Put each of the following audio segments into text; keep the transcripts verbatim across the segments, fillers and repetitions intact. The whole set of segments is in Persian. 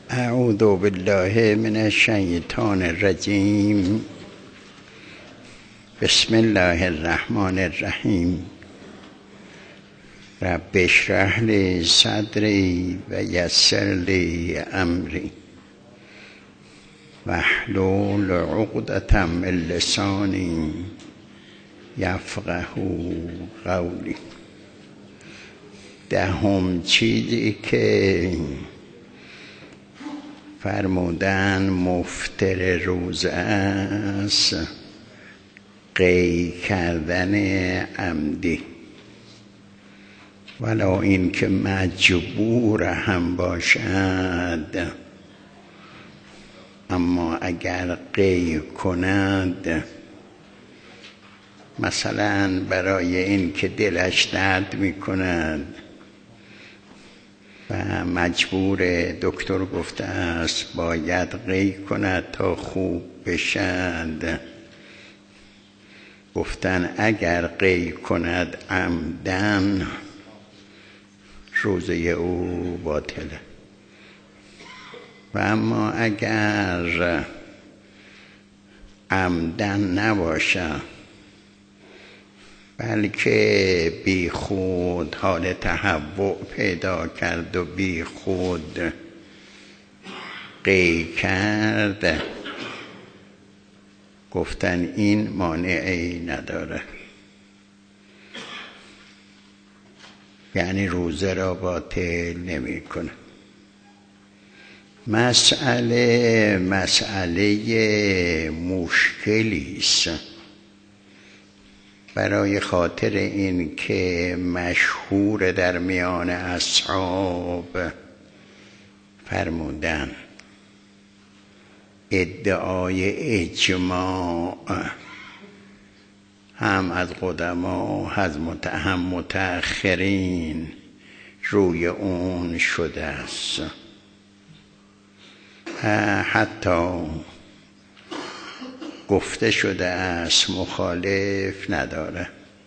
اعوذ بالله من الشیطان الرجیم. بسم الله الرحمن الرحیم. رب اشرح لی صدری و یسر لی امری واحلل عقدة من لسانی یفقهوا قولی. دهم چیزی که فرمودن مفطر روزه است، قی کردن عمدی، ولو این که مجبور هم باشد، اما اگر قی کند، مثلا برای این که دلش درد می کند و مجبور، دکتر گفته است باید قی کند تا خوب بشد، گفتن اگر قی کند عمدن روزه او باطله. و اما اگر عمدن نباشه بلکه بی خود حال تهوع پیدا کرد و بی خود قی کرد، گفتن این مانعی نداره، یعنی روزه را باطل نمی کنه. مسئله مسئله مشکلی است، برای خاطر این که مشهور در میان اصحاب فرمودن ادعای اجماع هم از قدما هم متأخرین روی اون شده است. حتی گفته شده است مخالف نداره.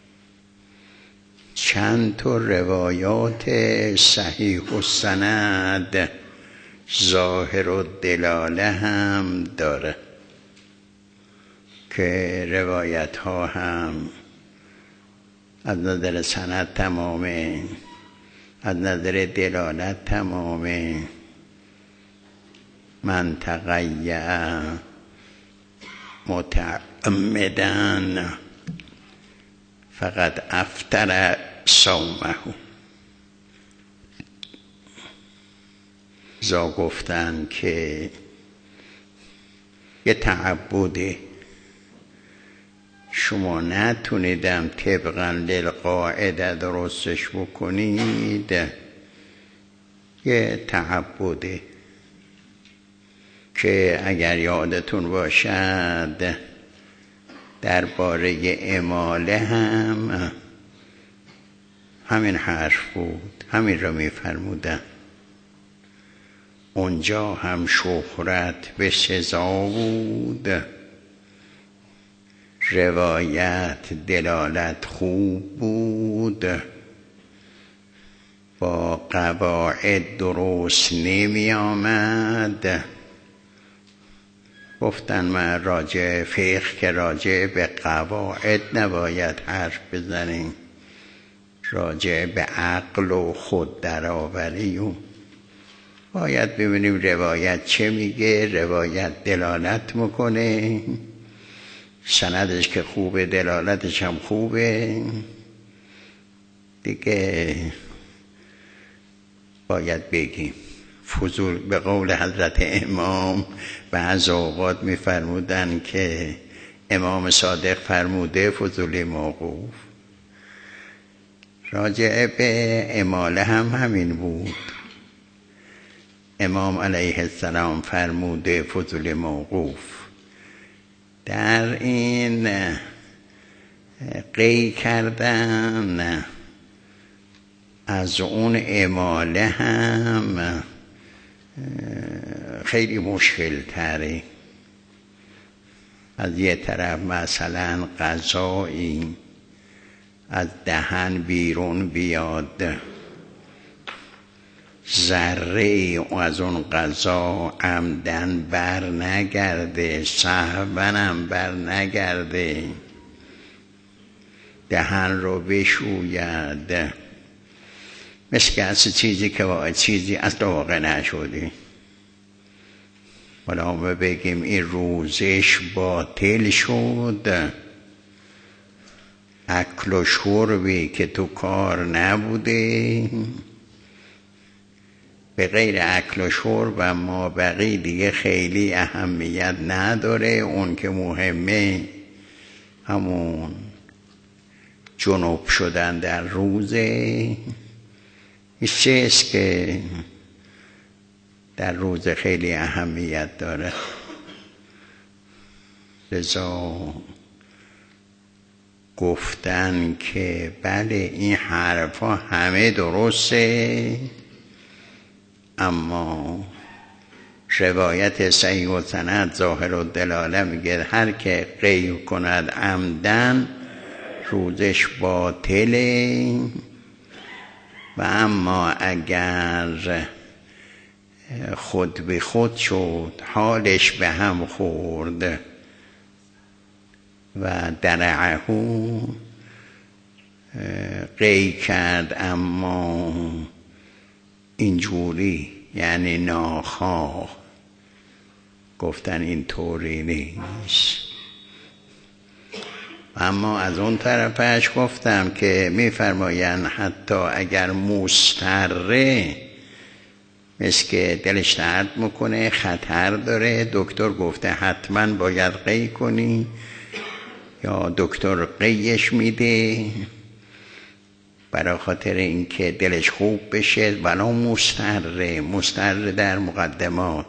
چند تا روایات صحیح السند ظاهر الدلاله هم داره که روایت ها هم از نظر سند تمامه، از نظر دلالت تمامه. من تقیأ متعمدن فقط افطر صومه. زا گفتن که یه تعبده، شما نتونیدم طبقا للقاعده درستش بکنید، یه تعبده که اگر یادتون باشد درباره اماله هم همین حرف بود، همین را می فرمودن. اونجا هم شهرت به سزا بود، روایت دلالت خوب بود، با قواعد درست نمی آمد. گفتن من راجع فقه که راجع به قواعد نباید حرف بزنیم، راجع به عقل و خود درآوری و باید ببینیم روایت چه میگه. روایت دلالت میکنه، سندش که خوبه دلالتش هم خوبه دیگه، باید بگیم. فضول به قول حضرت امام بعض اوقات میفرمودن که امام صادق فرموده فضول موقوف. راجع به اماله هم همین بود، امام علیه السلام فرموده فضول موقوف. در این قی کردن از اون اماله هم خیلی مشکل تره. از یه طرف مثلا غذایی از دهن بیرون بیاد، ذره از اون غذا عمدن بر نگرده، سهونم بر نگرده، دهن رو بشوید، مثل که از چیزی که واقع چیزی اصلا واقع نشده. حالا ما بگیم این روزش باطل شد، اکل و شربی که تو کار نبوده، به غیر اکل و شرب و ما بقی دیگه خیلی اهمیت نداره. اون که مهمه همون جنوب شدن در روزه، چیست که در روز خیلی اهمیت داره. لذا گفتن که بله این حرفا همه درسته، اما روایت صحیح و سند ظاهر و دلاله میگه هر که غیب کند عمدن روزش باطله، و اما اگر خود به خود شد، حالش به هم خورد و درعهو قی کرد اما اینجوری، یعنی ناخواه، گفتن این طوری نیست. اما از اون طرفش گفتم که میفرمایند حتی اگر مستره، مثل که دلش درد میکنه، خطر داره، دکتر گفته حتما باید قی کنی، یا دکتر قیش میده برای خاطر اینکه دلش خوب بشه، ولی مستره مستره در مقدمات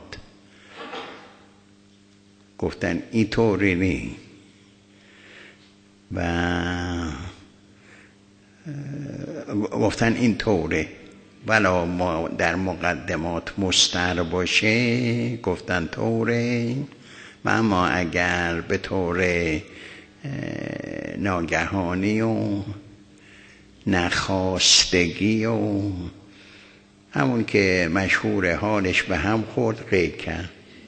گفتن این طوری نی، و گفتن این طوره، ولی ما در مقدمات مستر باشه گفتن طوره. و اما اگر به طور ناگهانی و نخواستگی و همون که مشهور حالش به هم خورد قی کرد،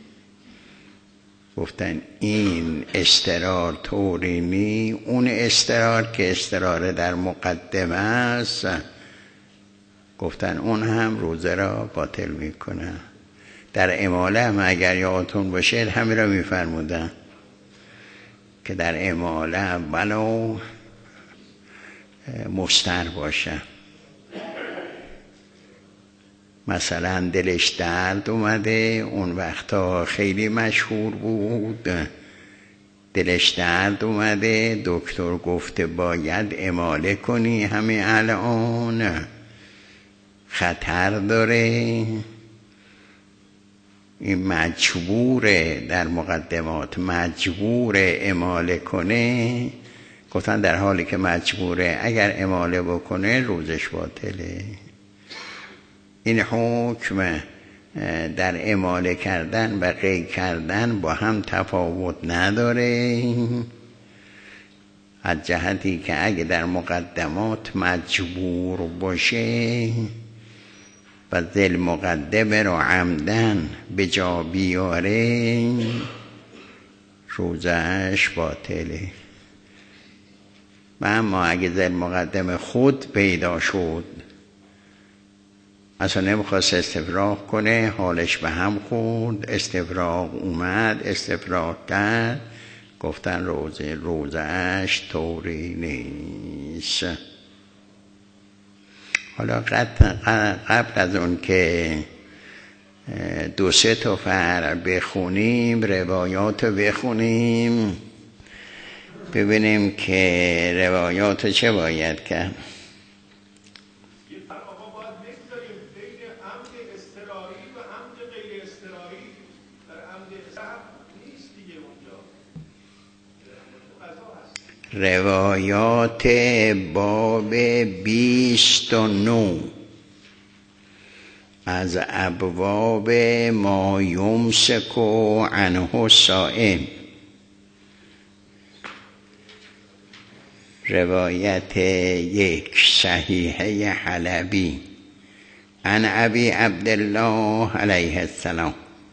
گفتن این استرار طوری نی. اون استرار که استرار در مقدمه است، گفتن اون هم روزه را باطل میکنه. در اماله هم اگر یادتون باشه همین را میفرمودن که در اماله ولو مستر باشه، مثلا دلش درد اومده، اون وقتا خیلی مشهور بود، دلش درد اومده، دکتر گفته باید اماله کنی همین الان، خطر داره، این مجبوره، در مقدمات مجبوره اماله کنه. گفتن در حالی که مجبوره اگر اماله بکنه روزش باطله. این حکم در اماله کردن و قی کردن با هم تفاوت نداره، از جهتی که اگه در مقدمات مجبور باشه و ذل مقدمه رو عمدن به جا بیاره روزش باطله. و اما اگه ذل مقدمه خود پیدا شد، اصلا نمیخواست استفراغ کنه، حالش به هم خورد، استفراغ اومد، استفراغ کرد، گفتن روزه روزش طوری نیست. حالا قبل از اون که دو سه تا فرع بخونیم، روایات بخونیم، ببینیم که روایات چه باید کرد. روایات باب بیست و نو از ابواب ما یمسک عنه الصائم. روایت یک صحیحه حلبی عن ابی عبدالله علیه السلام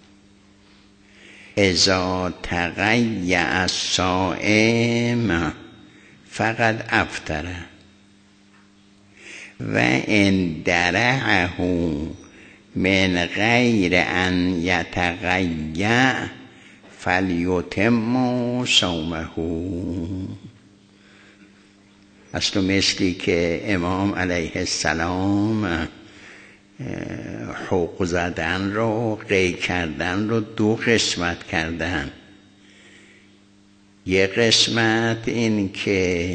اذا تقیأ الصائم فقد افطر و ان درعه من غیر ان یتقیأ فلیتم صومه. اصل مثلی که امام علیه السلام حق زدن رو، قی کردن رو دو قسمت کردن. یه قسمت این که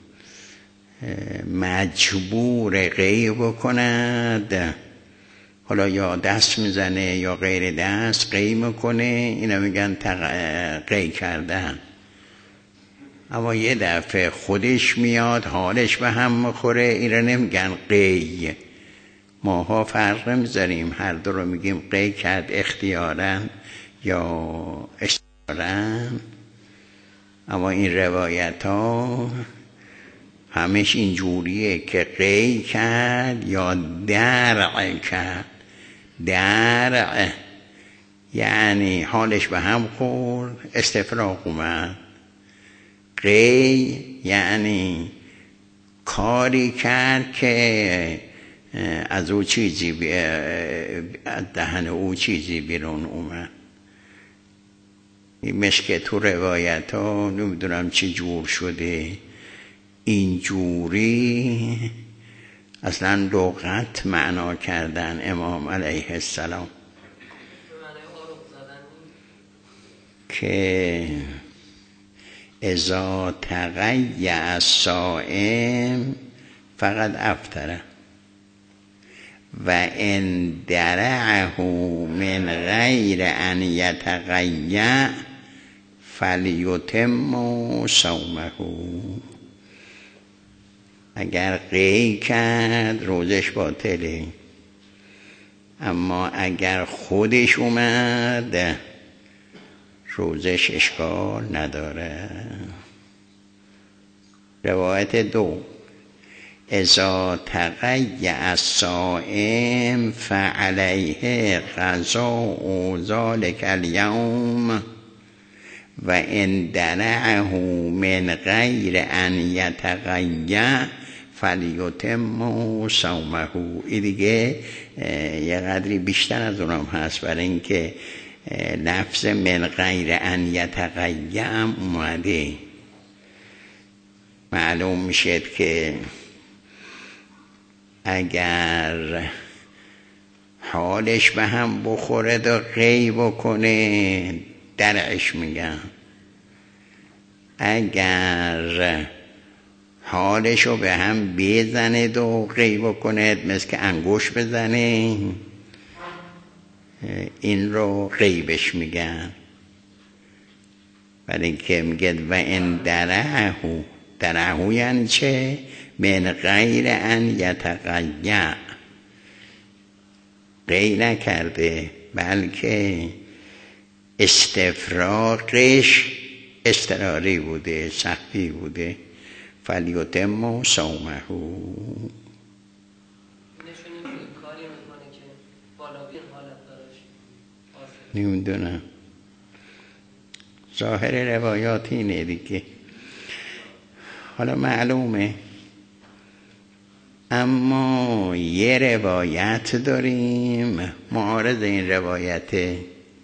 مجبور قی بکند، حالا یا دست میزنه یا غیر دست قی میکنه، اینا میگن قی کردن. اما یه دفعه خودش میاد حالش به هم میخوره، اینا نمیگن قی. ماها فرق نمیذاریم، هر دو رو میگیم قی کرد اختیاراً یا اجباراً. اما این روایت ها همش این جوریه که قی کرد یا درع کرد. درع یعنی حالش به هم خورد، استفراغ اومد. قی یعنی کاری کرد که از او چیزی بی... از دهن او چیزی بیرون اومد. این مشکه تو روایت ها نمیدونم چی جور شده، این جوری اصلا لغت معنا کردن امام علیه السلام که اذا تقیأ الصائم فقد افطر و ان درعه من غیر ان یتقیأ فلیتم صومه. اگر قی کرد روزش باطله، اما اگر خودش اومد روزش اشکال نداره. روایت دو اذا تقیأ الصائم فعلیه قضاء ذلک الیوم و ان درعه من غیر ان یتقیأ فلیتم صومه. این دیگه یه قدری بیشتر از اونم هست، برای اینکه لفظ من غیر ان یتقیأ اومده. معلوم میشه که اگر حالش به هم بخوره و قی بکنه درعش میگن. اگر حالشو به هم بزنه و قی بکنه مثل که انگوش بزنه، این رو قیبش میگن. برای اینکه میگه و این درعه، درعه یعنی چه؟ من غیر ان یتقیأ، قی نکرده بلکه استفراغش اضطراری بوده، سختی بوده. فلیتم صومه. نمیدونم، ظاهر روایات اینه دیگه. حالا معلومه، اما یه روایت داریم معارض این روایته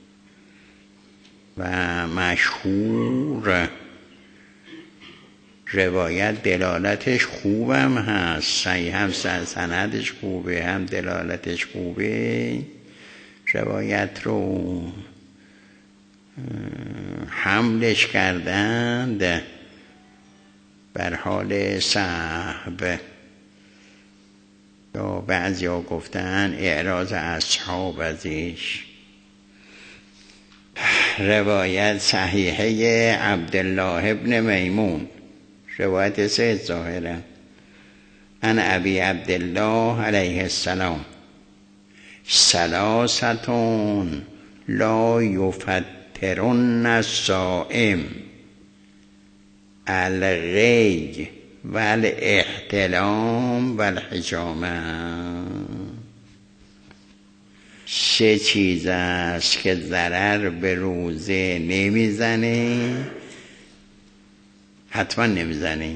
و مشهور، روایت دلالتش خوبم هست، صحیح هم سندش خوبه هم دلالتش خوبه. روایت رو حملش کردند بر حال صحب، یا بعضی ها گفتن اعراض اصحاب ازش. روایت صحیحه عبدالله ابن میمون، روایت سه ظاهره. عن ابی عبدالله علیه السلام ثلاثتون لا یفترن الصائم الغی والاحتلام والحجامه. سه چیز است که ضرر به روزه نمیزنه، حتما نمیزنه.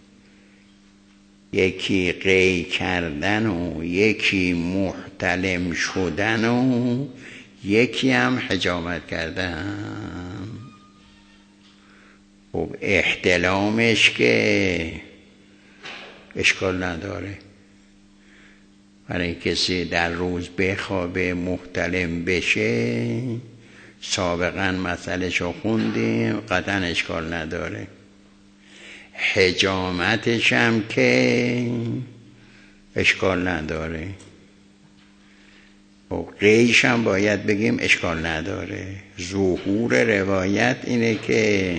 یکی قی کردن و یکی محتلم شدن و یکی هم حجامت کردن. خب احتلامش که اشکال نداره، برای کسی در روز بخوابه محتلم بشه، سابقا مسئله‌شو خوندیم، قطعا اشکال نداره. حجامتش هم که اشکال نداره. و قیش هم باید بگیم اشکال نداره. ظهور روایت اینه که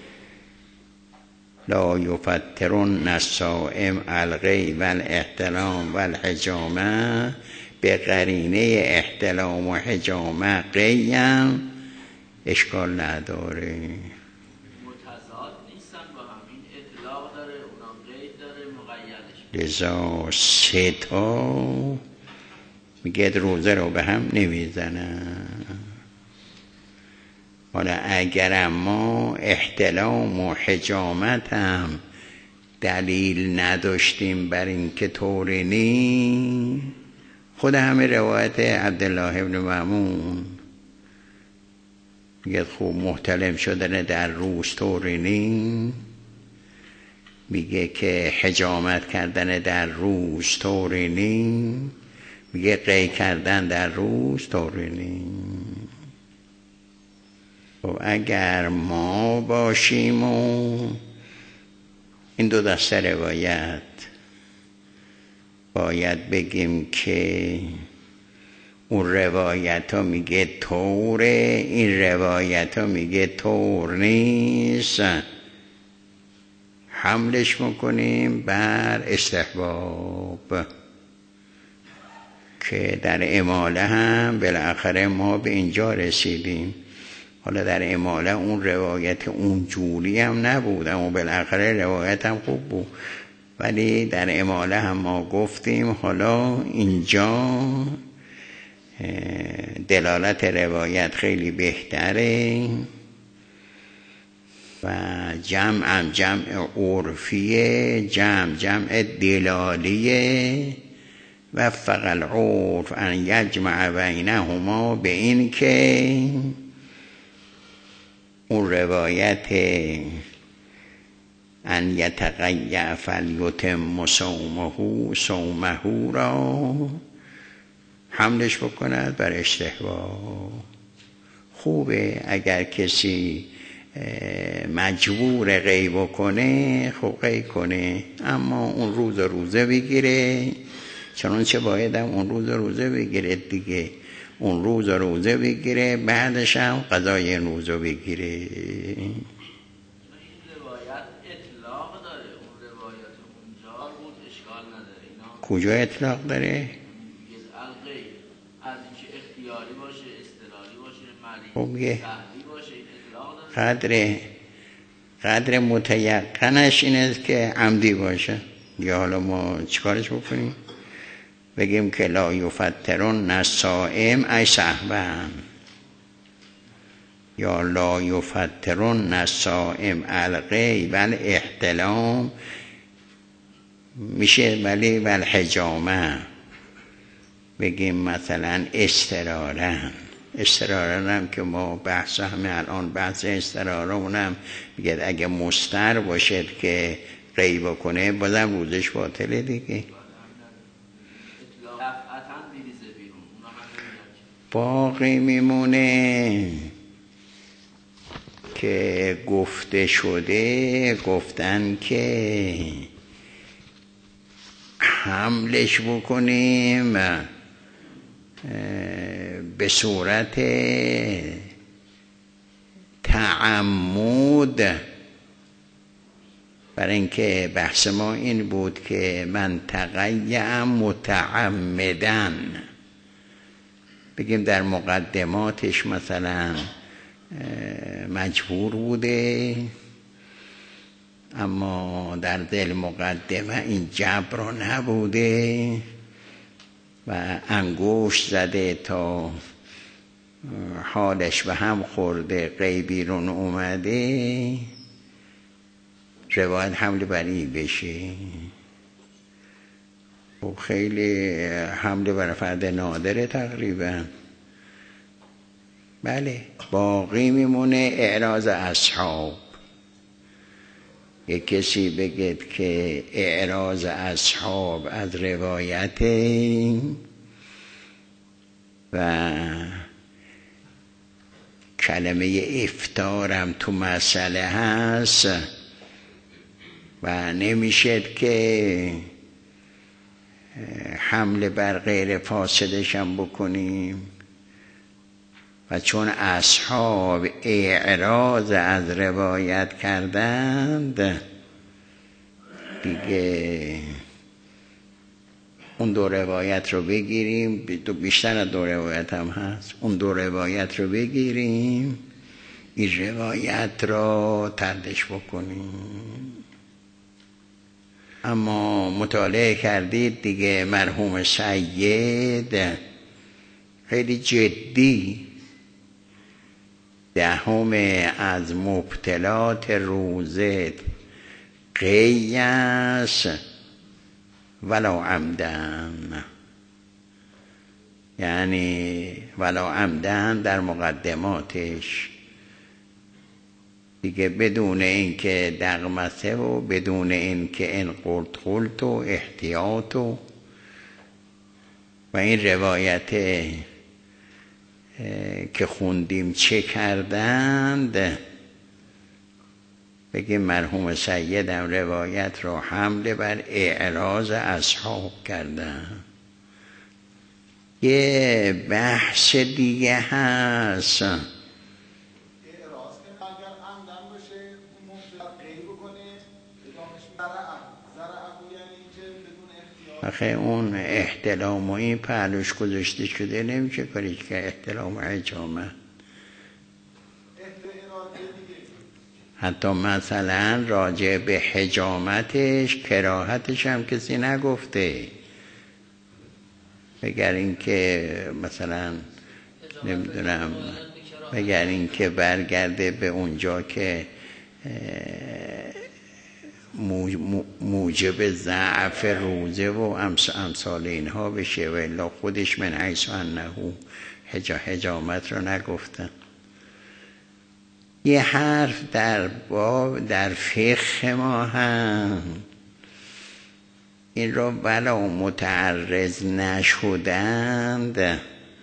لا یفترن الصائم القی و الاحتلام و الحجامه، به قرینه احتلام و حجامه قیم اشکال نداره. متضاد نیستن با هم، این اطلاق داره اونم قید داره مقیدش. لذا سه تا میگه روزه رو به هم نمیزنن. حالا اگر اما احتلام و حجامت هم دلیل نداشتیم بر این که طوری نی، خود همه روایت عبدالله ابن مأمون میگه خوب محتلم شدن در روز طوری نی، میگه که حجامت کردن در روز طوری نی، میگه قی کردن در روز طوری نی. و اگر ما باشیم و این دو دسته روایت، باید بگیم که اون روایت ها میگه طوره، این روایت ها میگه طور نیست، حملش میکنیم بر استحباب. که در اماله هم بالاخره ما به اینجا رسیدیم. حالا در اماله اون روایت اون جوری هم نبود، اما بالاخره روایت هم خوب بود، ولی در اماله هم ما گفتیم حالا اینجا دلالت روایت خیلی بهتره و جمع هم جمع عرفیه، جمع جمع دلالیه. و فقط العرف ان یجمع بینهما، به این که اون روایت ان یتقیع فلیتم صومه صومه را حملش بکند بر استحباب. خوبه اگر کسی مجبور قی بکنه خب قی کنه، اما اون روز روزه بگیره، چنانچه باید هم اون روز روزه بگیره دیگه. اون روز روزه بگیره، بعدش هم قضای این روزو بگیره. این روایت اطلاق داره، اون روایت اونجا بود اشکال نداره. اینا کجا اطلاق داره؟ القی از اینکه اختیاری باشه، استرالی باشه، مریض سهلی باشه، اطلاق داره. قدر قدر متیقنش اینه که عمدی باشه. یا حالا ما چیکارش بکنیم؟ بگیم که لا یفترن الصائم ای سهوا، یا لا یفترن الصائم القی و الاحتلام میشه، ولی و الحجامه بگیم مثلا استرارن. استرارن هم که ما بحث همه الان بحث استرارن هم میگه اگه مستر باشد که قی بکنه بازم روزش باطله دیگه. باقی میمونه که گفته شده، گفتن که حملش بکنیم به صورت تعمد، برای اینکه بحث ما این بود که من تقیع متعمدن، بگیم در مقدماتش مثلا مجبور بوده، اما در دل مقدمه این جبر نبوده، و انگشت زده تا حالش به هم خورده قی بیرون اومده روایت حمل بر این بشه. خب خیلی حمل بر فرد نادره تقریبا. بله باقی میمونه اعراض اصحاب. یک کسی بگید که اعراض اصحاب از روایت و کلمه افطارم تو مسئله هست و نمیشد که حمله بر غیر فاسدشم بکنیم و چون اصحاب اعراض از روایت کردند دیگه اون دو روایت رو بگیریم، بیشتر از دو روایت هم هست، اون دو روایت رو بگیریم این روایت رو تردش بکنیم. اما مطالعه کردید دیگه مرحوم سید خیلی جدی دهم از مبطلات روزه قیاس ولا عمدن، یعنی ولا عمدن در مقدماتش دیگه بدون اینکه دغمسه و بدون اینکه ان قلت قلت و احتیاط و و این روایت که خوندیم چه کردند بگیم مرحوم سیدم روایت رو حمله بر اعراض اصحاب کردن. یه بحث دیگه هست آخه اون احتلام و این پهلوش گذاشته شده نمیشه کاریش که احتلام و حجامه. حتی مثلا راجع به حجامتش کراهتش هم کسی نگفته، مگر اینکه مثلا نمیدونم مگر اینکه برگرده به اونجا که موجب ضعف روزه و امثال اینها بشه و الا خودش من حیث انه حجامت رو نگفتن. یه حرف در باب در فقه ما هم این رو بلا متعرض نشدند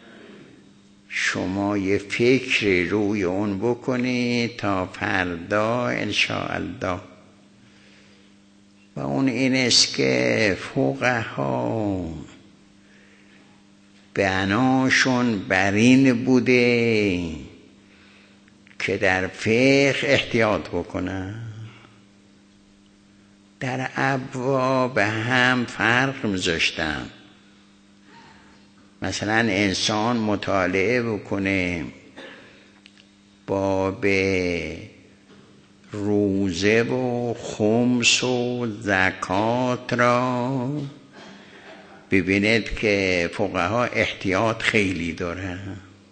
شما یه فکری روی اون بکنید تا فردا انشاءالله، و اون این است که فقها بناشون بر این بوده که در فقه احتیاط بکنن، در ابواب هم فرق میذاشتن. مثلا انسان مطالعه بکنه باب روزه و خمس و زکات را ببیند که فقها احتیاط خیلی دارن.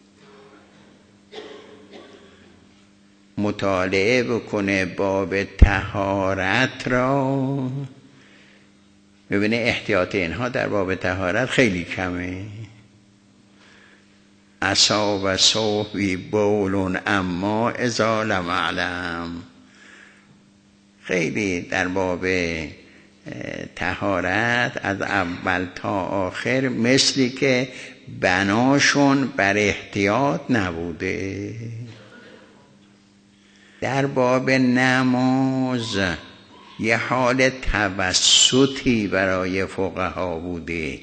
مطالعه بکنه باب طهارت را ببینه احتیاط اینها در باب طهارت خیلی کمه. اصاب صحبی بولون اما اذا لم اعلم، خیلی در باب طهارت از اول تا آخر مثلی که بناشون بر احتیاط نبوده. در باب نماز یه حال توسطی برای فقها بوده،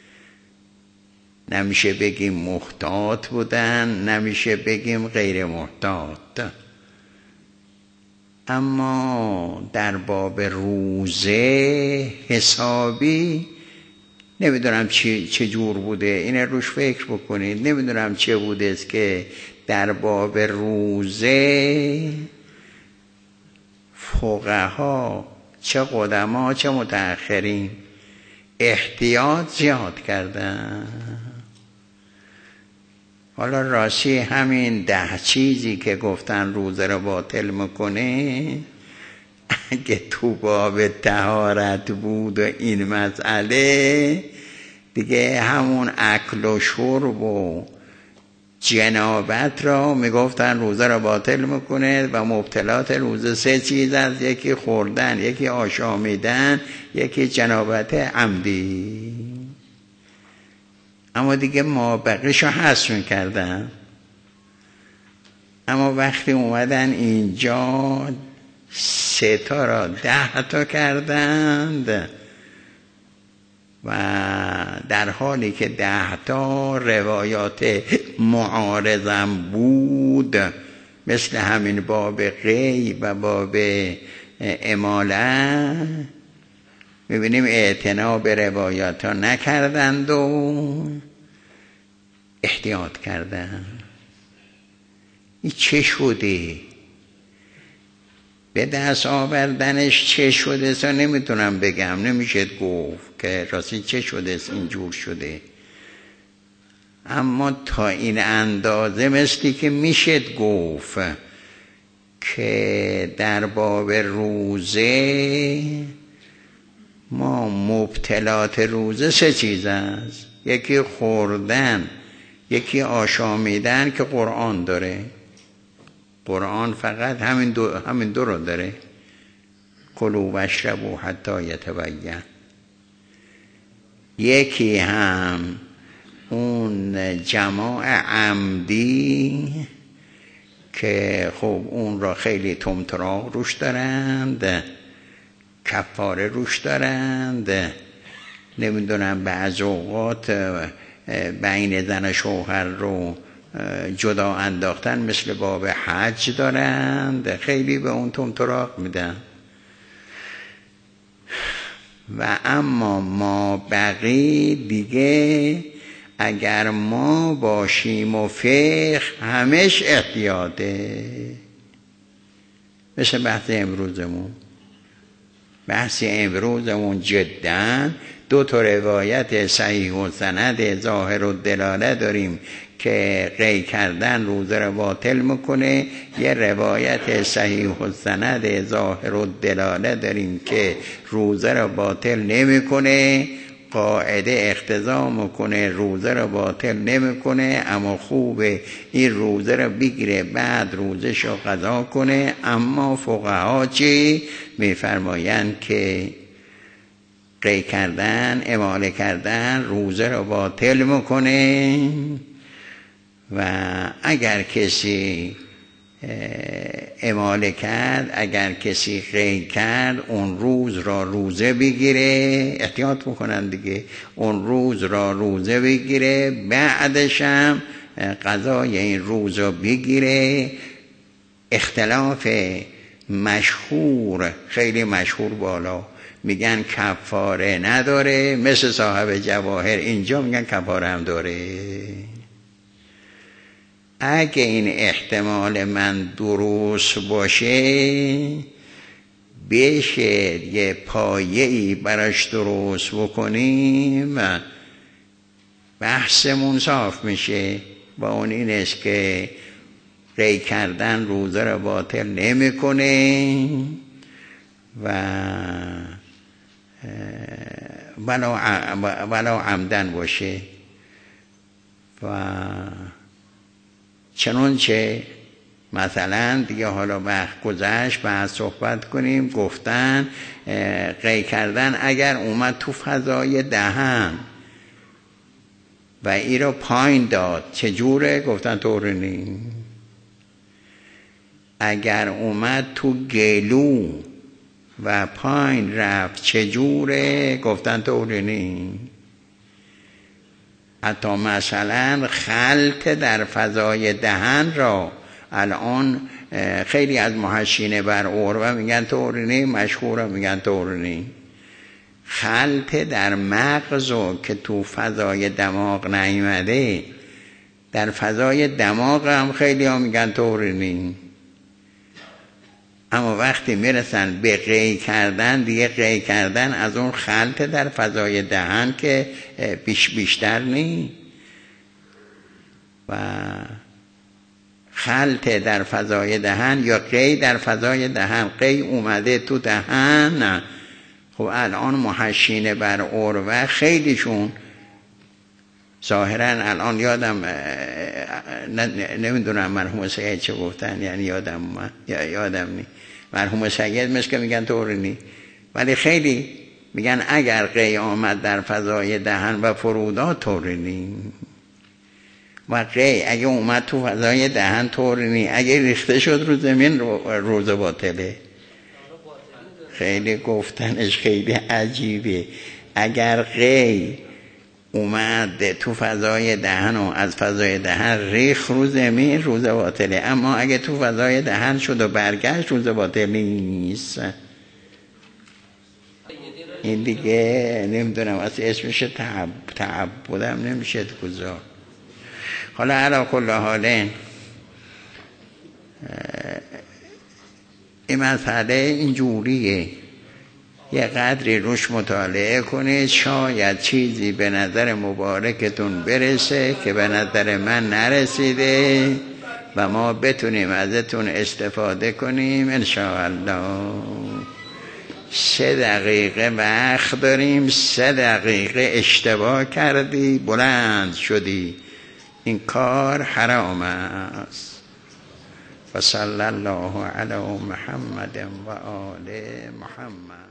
نمیشه بگیم محتاط بودن نمیشه بگیم غیر محتاط. اما در باب روزه حسابی نمیدونم چه چه جور بوده، این روش فکر بکنید. نمیدونم چه بوده است که در باب روزه فقها چه قدما چه متأخرین احتیاط زیاد کردن. حالا راستی همین ده چیزی که گفتن روزه رو باطل میکنه، اگه تو باب طهارت بود و این مسئله، دیگه همون اکل و شرب و جنابت را میگفتن روزه را باطل میکنه و مبتلات روزه سه چیز است: یکی خوردن، یکی آشامیدن، یکی جنابت عمدی. اما دیگه ما بقیشو حذف میکردن. اما وقتی اومدن اینجا سه تا را ده تا کردند و در حالی که ده تا روایات معارضم بود، مثل همین باب غیب و باب اماله، میبینیم اعتنا به روایات ها نکردند و احتیاط کردند. این چه شده؟ به دست آوردنش چه شده سا نمیتونم بگم، نمیشه گفت که راستی چه شده اینجور شده. اما تا این اندازه مثلی که میشه گفت که در باب روزه ما مبتلات روزه سه چیز است: یکی خوردن، یکی آشامیدن که قرآن داره، قرآن فقط همین دو, همین دو رو داره: کلوا واشربوا حتی یتبین. یکی هم اون جماع عمدی که خب اون را خیلی تمتراغ روش دارند، کفاره روش دارند، نمیدونم بعض اوقات بین زن و شوهر رو جدا انداختن مثل باب حج دارند، خیلی به اون تمتراغ میدن. و اما ما بقی دیگه اگر ما باشیم و فقه همش احتیاطه، مثل بحث امروزمون. بحث امروزمون جدا دو تا روایت صحیح و سند ظاهر و دلاله داریم که قی کردن روزه را باطل میکنه، یه روایت صحیح و سند ظاهر و دلاله داریم که روزه را باطل نمیکنه، قاعده اقتضا میکنه روزه را باطل نمیکنه، اما خوبه این روزه را بگیره بعد روزش را قضا کنه. اما فقها چی میفرمایند که قی کردن، اماله کردن روزه را باطل میکنه و اگر کسی اماله کرد، اگر کسی قی کرد، اون روز را روزه بگیره، احتیاط میکنن دیگه، اون روز را روزه بگیره، بعدش هم قضای این روز را بگیره. اختلاف مشهور، خیلی مشهور بالا، میگن کفاره نداره، مثل صاحب جواهر اینجا میگن کفاره هم داره. اگه این احتمال من درست باشه، بشه یه پایه‌ای براش درست بکنیم و بحثمون صاف میشه. با اون این است که قی کردن روزه را باطل نمیکنه و ولو ولو عمدن باشه. و چنانچه مثلا دیگه حالا وقت گذشت بعد صحبت کنیم، گفتن قی کردن اگر اومد تو فضای دهن و ای را پایین داد چجوره؟ گفتن طور نی. اگر اومد تو گلو و پایین رفت چجوره؟ گفتن طور نی. حتی مثلا خلط در فضای دهن را الان خیلی از محشین بر عروه میگن طور نی، مشهور میگن طور نی. خلط در مغزو که تو فضای دماغ نیامده، در فضای دماغ هم خیلی ها میگن طور نی. اما وقتی میرسن به قی کردن، دیگه قی کردن از اون خلط در فضای دهن که بیش بیشتر نی و خلط در فضای دهن یا قی در فضای دهن. قی اومده تو دهن. خب الان محشین بر عروه خیلیشون ظاهرا الان یادم نمیدونم مرحوم سید چه گفتن، یعنی یادم یا یادم نی مرحوم سید مثل که میگن طوری نی، ولی خیلی میگن اگر قی آمد در فضای دهن و فرودات طوری نی و قی اگه اومد تو فضای دهن طوری نی، اگه ریخته شد رو زمین روزه باطله. خیلی گفتنش خیلی عجیبه. اگر قی اومد تو فضای دهن و از فضای دهن ریخ رو زمین روزه باطله، اما اگه تو فضای دهن شد و برگشت روزه باطل نیست. این دیگه نمیدونم اصلا اسمش تعب تعبدم نمیشه گذار. حالا علا کل حالین این مسئله اینجوریه، یه قدری روش مطالعه کنید، شاید چیزی به نظر مبارکتون برسه که به نظر من نرسیده و ما بتونیم ازتون استفاده کنیم انشاءالله. سه دقیقه وقت داریم، سه دقیقه اشتباه کردی بلند شدی، این کار حرام است. و صلی الله علی محمد و آل محمد.